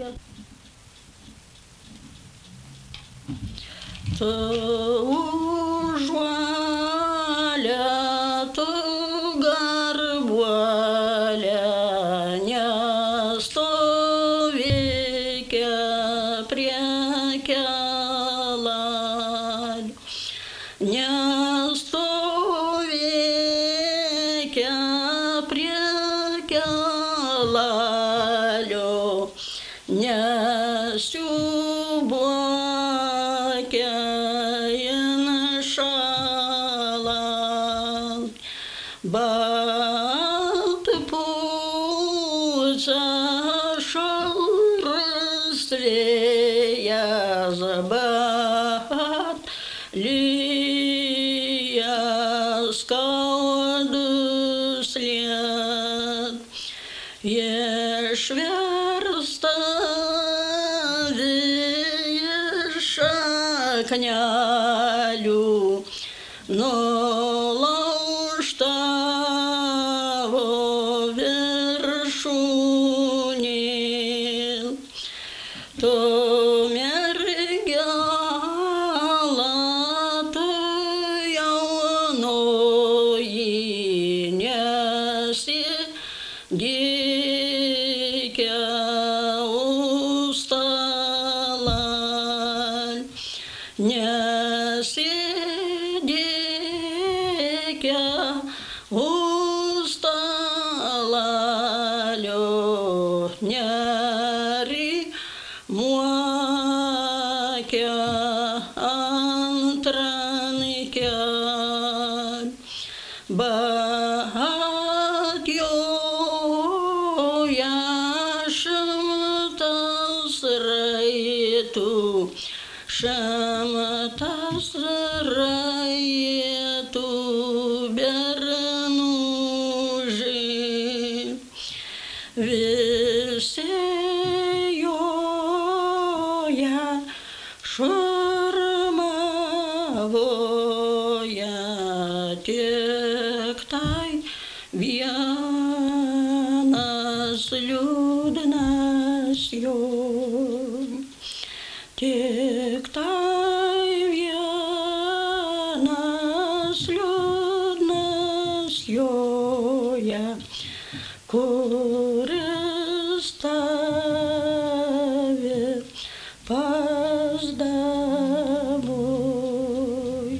giedot. Tu užuolė, tu garbuolė, nestovėkė prie kelalių, nestovėkė prie kelalių, nesiūbuokė inšalant, bet pučia šalras vėjas, bet lyja skaudus liet, išversta iš šaknelių, nulaužta viršūnė. Tu mergela, tu jaunoji, nesigėkė už stalą, nesidėkė už stalą, nerimuokė ant rankė, bet joje šimtas raitų, šimtas raitų bernužiai. Visi joje šurmavoja, tik tai vienas liūdnas jo, tik tai vienas liūdnas joje, kuris tavi pas davoj,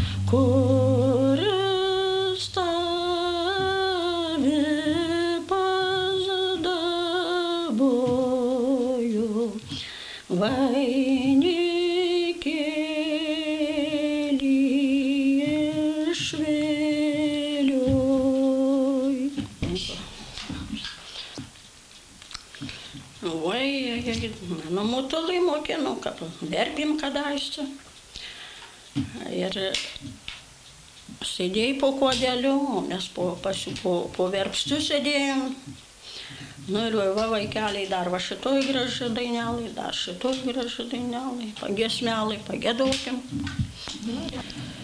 kuris tavi pas davoj, vainikėlį išvilioj. Oi, namų tolai mokinu, kad verbim kadaise. Ir sėdėjai po kodeliu, mes po verbstų sėdėjom. Nu ir va vaikeliai dar va šitoj graži dainelai, dar šitoj graži dainelai, pagiesmelai, pagiedokim.